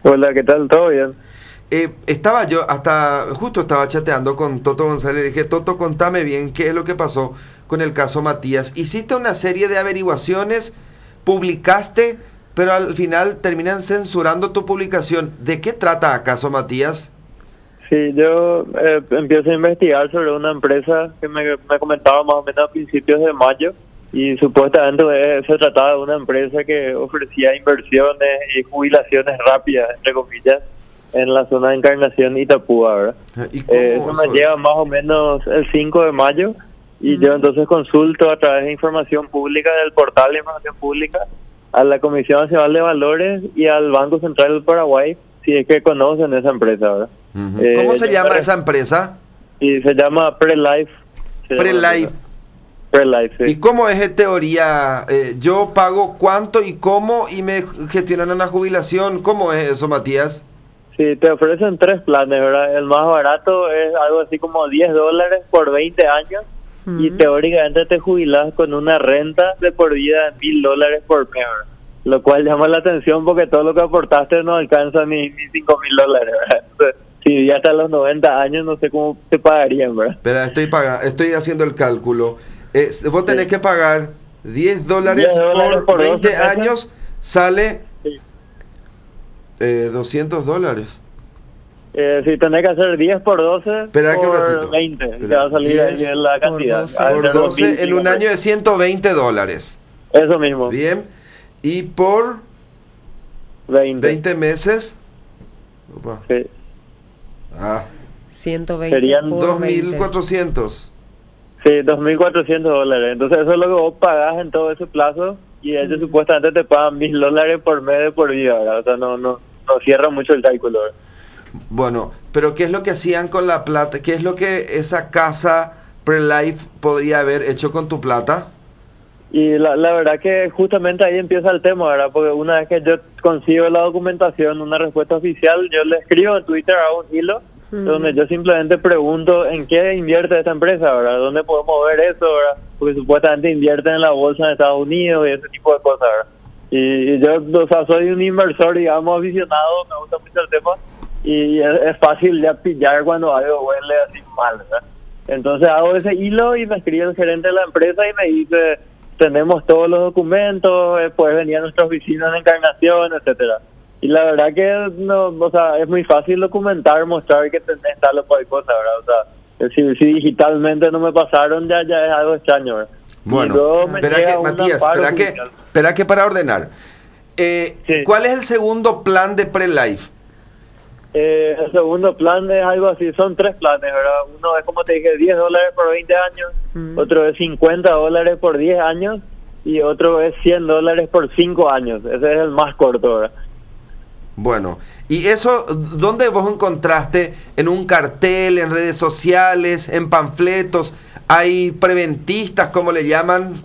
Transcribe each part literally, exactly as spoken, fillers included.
Hola, ¿qué tal? ¿Todo bien? Eh, estaba yo, hasta justo estaba chateando con Toto González. Le dije, Toto, contame bien qué es lo que pasó con el caso Matías. Hiciste una serie de averiguaciones, publicaste, pero al final terminan censurando tu publicación. ¿De qué trata caso Matías? Sí, yo eh, empiezo a investigar sobre una empresa que me, me comentaba más o menos a principios de mayo y supuestamente eh, se trataba de una empresa que ofrecía inversiones y jubilaciones rápidas, entre comillas, en la zona de Encarnación y Itapúa, ¿verdad? ¿Y cómo Eh, eso me eso llega es? más o menos el cinco de mayo y Mm. yo entonces consulto a través de información pública del portal de información pública a la Comisión Nacional de Valores y al Banco Central del Paraguay si es que conocen esa empresa, ¿verdad? Ujú. Eh, ¿Cómo se yo llama me- esa empresa? Y se llama Prelife. se llama la Prelife. empresa. Prelife, ¿Y sí. cómo es en teoría? Eh, yo pago cuánto y cómo y me gestionan una jubilación. ¿Cómo es eso, Matías? Sí, te ofrecen tres planes, ¿verdad? El más barato es algo así como diez dólares por veinte años y Mm. teóricamente te jubilas con una renta de por vida de mil dólares por mes, ¿verdad? Lo cual llama la atención porque todo lo que aportaste no alcanza ni, ni cinco mil dólares, ¿verdad? Entonces, si ya hasta los noventa años no sé cómo te pagarían, ¿verdad? Espera, estoy paga- estoy haciendo el cálculo. Eh, vos tenés Sí. que pagar diez dólares diez dólares por por veinte doce meses. años, sale Sí. eh, doscientos dólares. Eh, si tenés que hacer diez por doce Espera que un ratito. por veinte, te Espera, va a salir ahí diez en la por cantidad. doce. Ah, Por de dos mil, doce en un digamos. año de ciento veinte dólares. Eso mismo, Bien. Y por veinte. veinte meses. Opa. Sí. Ah, ciento veinte Serían por dos mil veinte. cuatrocientos. Sí, dos mil cuatrocientos dólares. Entonces eso es lo que vos pagás en todo ese plazo y ellos supuestamente te pagan mil dólares por mes de por vida, ¿verdad? O sea, no, no, no cierra mucho el cálculo, ¿verdad? Bueno, pero ¿qué es lo que hacían con la plata? ¿Qué es lo que esa casa Prelife podría haber hecho con tu plata? Y la, la verdad que justamente ahí empieza el tema, ¿verdad? Porque una vez que yo consigo la documentación, una respuesta oficial, yo le escribo en Twitter a un hilo Mm. donde yo simplemente pregunto en qué invierte esta empresa, ¿verdad? ¿Dónde podemos ver eso, ¿verdad? Porque supuestamente invierten en la bolsa de Estados Unidos y ese tipo de cosas, ¿verdad? Y, y yo, o sea, soy un inversor, digamos, aficionado, me gusta mucho el tema y es, es fácil ya pillar cuando algo huele así mal, ¿verdad? Entonces hago ese hilo y me escribe el gerente de la empresa y me dice, tenemos todos los documentos, eh, puedes venir a nuestra oficina en Encarnación, etcétera. Y la verdad que no, o sea, es muy fácil documentar, mostrar que tenés tal o cual cosa, ¿verdad? O sea, si, si digitalmente no me pasaron, ya ya es algo extraño, ¿verdad? Y Bueno, luego me espera llega que, un Matías, amparo espera que, judicial. espera que para ordenar. Eh, Sí. ¿Cuál es el segundo plan de Prelife? Eh, el segundo plan es algo así, son tres planes, ¿verdad? Uno es, como te dije, diez dólares por veinte años, Mm. otro es cincuenta dólares por diez años y otro es cien dólares por cinco años. Ese es el más corto, ¿verdad? Bueno, ¿y eso dónde vos encontraste? ¿En un cartel, en redes sociales, en panfletos? ¿Hay preventistas, como le llaman?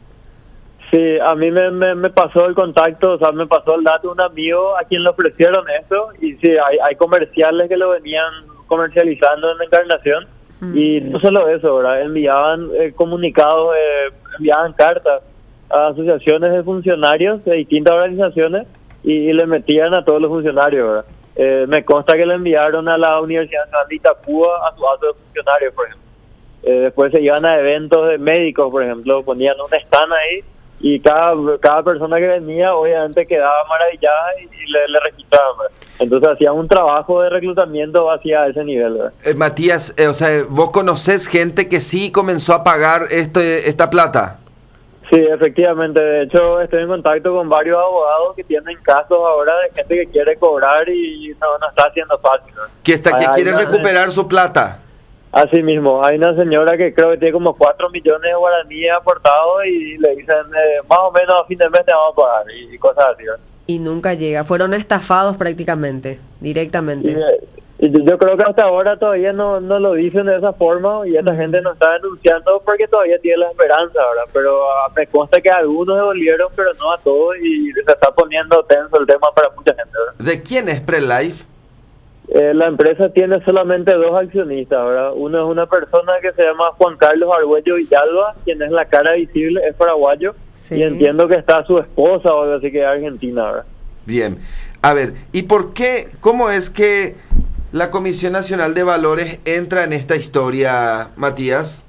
Sí, a mí me, me, me pasó el contacto, o sea, me pasó el dato de un amigo a quien le ofrecieron eso y sí, hay, hay comerciales que lo venían comercializando en Encarnación y no solo eso, ¿verdad? Enviaban eh, comunicados, eh, enviaban cartas a asociaciones de funcionarios de distintas organizaciones y, y le metían a todos los funcionarios, ¿verdad? Eh, me consta que le enviaron a la Universidad Nacional de Itapúa a su alto de funcionarios, por ejemplo. Eh, después se iban a eventos de médicos, por ejemplo, ponían un stand ahí y cada cada persona que venía obviamente quedaba maravillada y, y le, le registraban, ¿verdad? Entonces hacían un trabajo de reclutamiento hacia ese nivel, ¿verdad? Eh, Matías, eh, o sea, ¿vos conocés gente que sí comenzó a pagar este esta plata? Sí, efectivamente. De hecho, estoy en contacto con varios abogados que tienen casos ahora de gente que quiere cobrar y no, no está haciendo fácil, ¿no? Que, está, que Hay- quiere hay una- recuperar su plata. Así mismo, hay una señora que creo que tiene como cuatro millones de guaraníes aportados y le dicen eh, más o menos a fin de mes te vamos a pagar y, y cosas así, ¿verdad? Y nunca llega. Fueron estafados prácticamente, Y, directamente. eh, y yo yo creo que hasta ahora todavía no, no lo dicen de esa forma y esta gente no está denunciando porque todavía tiene la esperanza, ¿verdad? Pero ah, me consta que algunos devolvieron, pero no a todos y se está poniendo tenso el tema para mucha gente, ¿verdad? ¿De quién es Prelife? Eh, la empresa tiene solamente dos accionistas, ¿verdad? Uno es una persona que se llama Juan Carlos Argüello Villalba, quien es la cara visible, es paraguayo, Sí. y entiendo que está su esposa o algo así que es argentina, ¿verdad? Bien. A ver, ¿y por qué, cómo es que la Comisión Nacional de Valores entra en esta historia, Matías?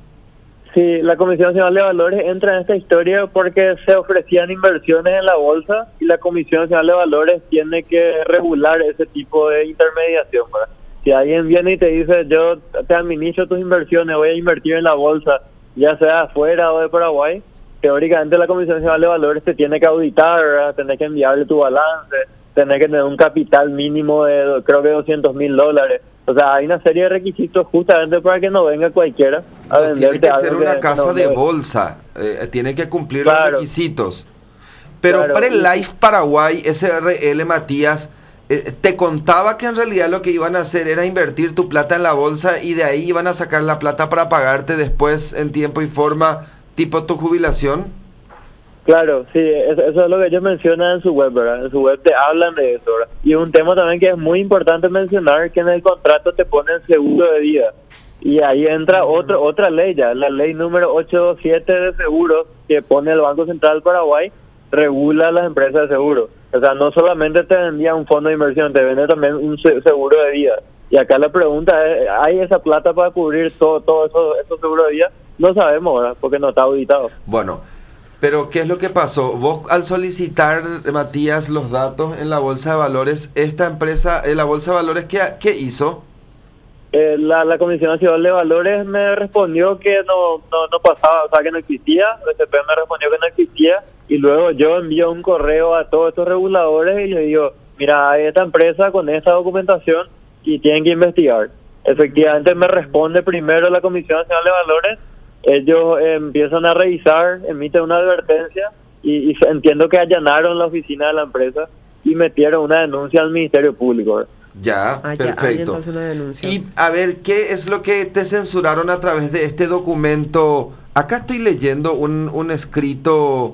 Sí, la Comisión Nacional de Valores entra en esta historia porque se ofrecían inversiones en la bolsa y la Comisión Nacional de Valores tiene que regular ese tipo de intermediación, ¿verdad? Si alguien viene y te dice, yo te administro tus inversiones, voy a invertir en la bolsa, ya sea afuera o de Paraguay, teóricamente la Comisión Nacional de Valores te tiene que auditar, ¿verdad? Tener que enviarle tu balance, tener que tener un capital mínimo de creo que doscientos mil dólares. O sea, hay una serie de requisitos justamente para que no venga cualquiera a no, venderte. Tiene que ser una que, casa que no de debe. bolsa, eh, tiene que cumplir Claro. los requisitos. Pero Claro. Prelife Paraguay, S R L, Matías, eh, te contaba que en realidad lo que iban a hacer era invertir tu plata en la bolsa y de ahí iban a sacar la plata para pagarte después en tiempo y forma, tipo tu jubilación. Claro, sí, eso, eso es lo que ellos mencionan en su web, ¿verdad? En su web te hablan de eso, ¿verdad? Y un tema también que es muy importante mencionar, que en el contrato te ponen seguro de vida. Y ahí entra otro, otra ley ya, la ley número ochocientos veintisiete de seguros que pone el Banco Central del Paraguay, regula las empresas de seguro. O sea, no solamente te vendía un fondo de inversión, te vende también un se- seguro de vida. Y acá la pregunta es, ¿hay esa plata para cubrir todo, todo eso, esos seguros de vida? No sabemos, ¿verdad? Porque no está auditado. Bueno, pero ¿qué es lo que pasó? Vos al solicitar, Matías, los datos en la Bolsa de Valores, esta empresa, en la Bolsa de Valores, ¿qué, qué hizo? Eh, la, la Comisión Nacional de Valores me respondió que no, no, no pasaba, o sea, que no existía. B C P me respondió que no existía. Y luego yo envío un correo a todos estos reguladores y le digo, mira, hay esta empresa con esta documentación y tienen que investigar. Efectivamente me responde primero la Comisión Nacional de Valores. Ellos eh, empiezan a revisar, emiten una advertencia y, y entiendo que allanaron la oficina de la empresa y metieron una denuncia al Ministerio Público. Ya, Ah, ya, alguien perfecto. pasó una denuncia. Y a ver, ¿qué es lo que te censuraron a través de este documento? Acá estoy leyendo un, un escrito...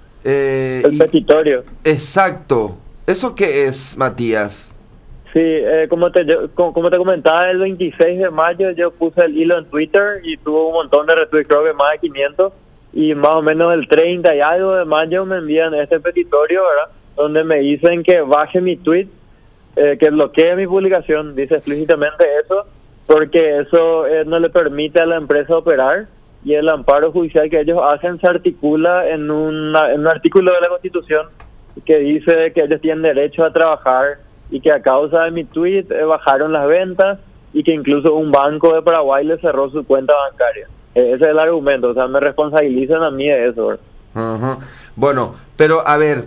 Eh, El y- petitorio. Exacto. ¿Eso qué es, Matías? Sí, eh, como te yo- como, como te comentaba, el veintiséis de mayo yo puse el hilo en Twitter y tuvo un montón de retweets, creo que más de quinientos, y más o menos el treinta y algo de mayo me envían este petitorio, ¿verdad? Donde me dicen que baje mi tweet, eh, que bloquee mi publicación, dice explícitamente eso, porque eso eh, no le permite a la empresa operar, y el amparo judicial que ellos hacen se articula en, una, en un artículo de la Constitución que dice que ellos tienen derecho a trabajar y que a causa de mi tweet eh, bajaron las ventas y que incluso un banco de Paraguay le cerró su cuenta bancaria. Eh, ese es el argumento, o sea, me responsabilizan a mí de eso, ¿verdad? Ajá. Bueno, pero a ver,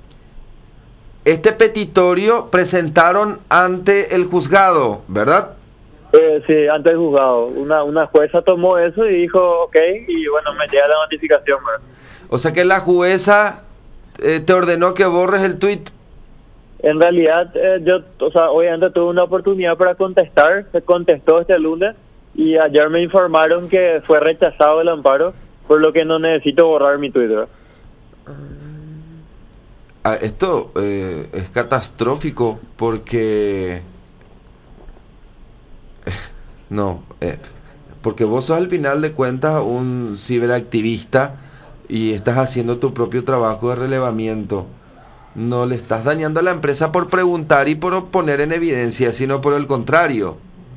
este petitorio presentaron ante el juzgado, ¿verdad? Eh, sí, ante el juzgado. Una, una jueza tomó eso y dijo, ok, y bueno, me llega la notificación, ¿verdad? O sea que la jueza eh, te ordenó que borres el tweet. En realidad, eh, yo, o sea, obviamente tuve una oportunidad para contestar, se contestó este lunes y ayer me informaron que fue rechazado el amparo, por lo que no necesito borrar mi Twitter. Ah, esto eh, es catastrófico porque... No, eh, porque vos sos al final de cuentas un ciberactivista y estás haciendo tu propio trabajo de relevamiento. No le estás dañando a la empresa por preguntar y por poner en evidencia, sino por el contrario.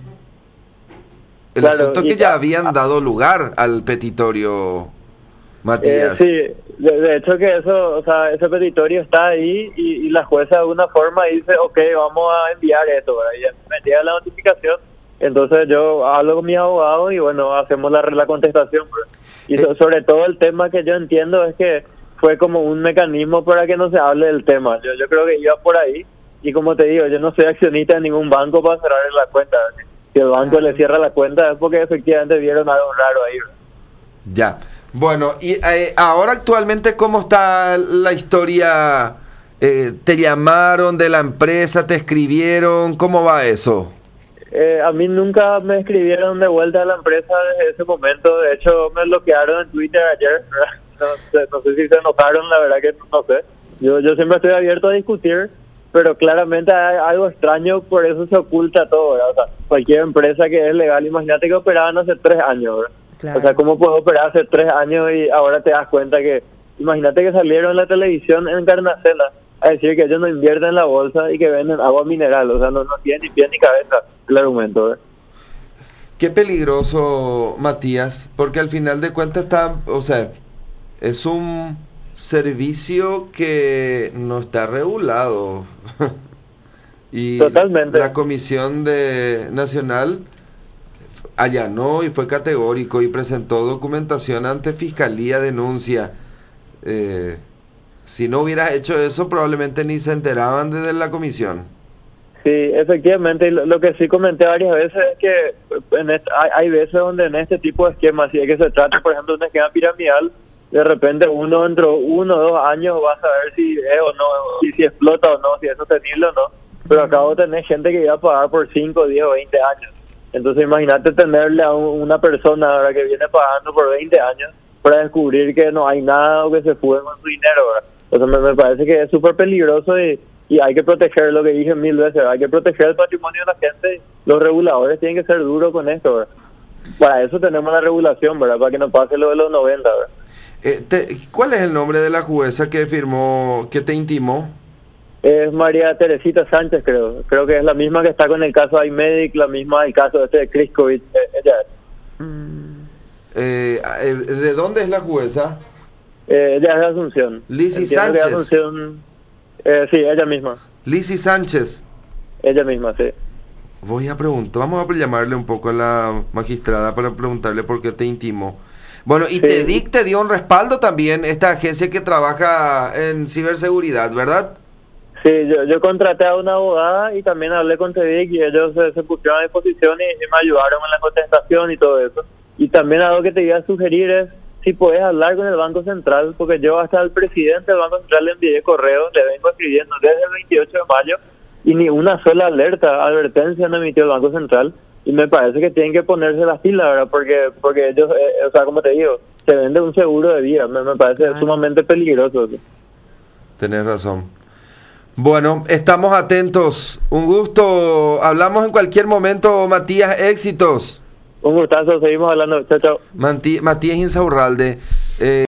El Claro, asunto es y que ya ta- habían dado lugar al petitorio, Eh, Matías. sí, de, de hecho que eso, o sea, ese petitorio está ahí y, y la jueza de alguna forma dice, ok, vamos a enviar esto, ¿verdad? Y me llega la notificación, entonces yo hablo con mi abogado y bueno, hacemos la, la contestación, ¿verdad? Y so- sobre todo el tema que yo entiendo es que fue como un mecanismo para que no se hable del tema. Yo, yo creo que iba por ahí y como te digo, yo no soy accionista de ningún banco para cerrar la cuenta. Si el banco le cierra la cuenta es porque efectivamente vieron algo raro ahí, ¿verdad? Ya. Bueno, y eh, ahora actualmente, ¿cómo está la historia? Eh, ¿te llamaron de la empresa? ¿Te escribieron? ¿Cómo va eso? Eh, a mí nunca me escribieron de vuelta a la empresa desde ese momento. De hecho, me bloquearon en Twitter ayer. No sé, no sé si se enojaron, la verdad que no sé. Yo, yo siempre estoy abierto a discutir, pero claramente hay algo extraño, por eso se oculta todo, ¿verdad? O sea, cualquier empresa que es legal, imagínate que operaban hace tres años, ¿verdad? Claro. O sea, ¿cómo puedo operar hace tres años y ahora te das cuenta que... Imagínate que salieron en la televisión en Encarnaciona a decir que ellos no invierten en la bolsa y que venden agua mineral. O sea, no, no tiene ni pie ni cabeza el argumento, ¿verdad? Qué peligroso, Matías, porque al final de cuentas está, o sea, es un servicio que no está regulado. Y Totalmente. La Comisión de Nacional allanó y fue categórico y presentó documentación ante Fiscalía, denuncia. Eh, si no hubieras hecho eso, probablemente ni se enteraban desde la comisión. Sí, efectivamente. Y lo, lo que sí comenté varias veces es que en este, hay, hay veces donde en este tipo de esquemas, si es que se trata, por ejemplo, de un esquema piramidal, de repente uno dentro de uno o dos años va a saber si es o no, si, si explota o no, si es sostenible o no. Pero acabo de tener gente que iba a pagar por cinco, diez o veinte años. Entonces imagínate tenerle a un, una persona ahora que viene pagando por veinte años para descubrir que no hay nada o que se fue con su dinero, ¿verdad? Entonces me, me parece que es súper peligroso y, y hay que proteger, lo que dije mil veces, hay que proteger el patrimonio de la gente. Los reguladores tienen que ser duros con esto, ¿verdad? Para eso tenemos la regulación, ¿verdad? Para que no pase lo de los noventa, ¿verdad? Eh, te, ¿Cuál es el nombre de la jueza que firmó, que te intimó? Es María Teresita Sánchez, creo. Creo que es la misma que está con el caso de iMedic, la misma del caso este de Kriskovic. Eh, ella es. Eh, eh, ¿De dónde es la jueza? Eh, ella es de Asunción. Lizzy Entiendo que Sánchez. Asunción, eh, sí, ella misma. Lizzy Sánchez. Ella misma, sí. Voy a preguntar, vamos a llamarle un poco a la magistrada para preguntarle por qué te intimó. Bueno, y Sí. TEDIC te dio un respaldo también, esta agencia que trabaja en ciberseguridad, ¿verdad? Sí, yo, yo contraté a una abogada y también hablé con TEDIC y ellos se, se pusieron a disposición y, y me ayudaron en la contestación y todo eso. Y también algo que te iba a sugerir es si puedes hablar con el Banco Central, porque yo hasta al presidente del Banco Central le envié correo, le vengo escribiendo desde el veintiocho de mayo y ni una sola alerta, advertencia no emitió el Banco Central. Y me parece que tienen que ponerse las pilas, ¿verdad? Porque porque ellos, eh, o sea, como te digo, se vende un seguro de vida. Me, me parece Claro. sumamente peligroso. Tenés razón. Bueno, estamos atentos. Un gusto. Hablamos en cualquier momento, Matías. Éxitos. Un gustazo, seguimos hablando. Chao, chao. Manti- Matías Insaurralde. Eh,